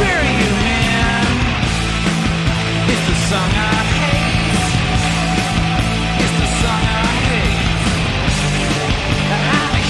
bury you, man. It's the song I hate.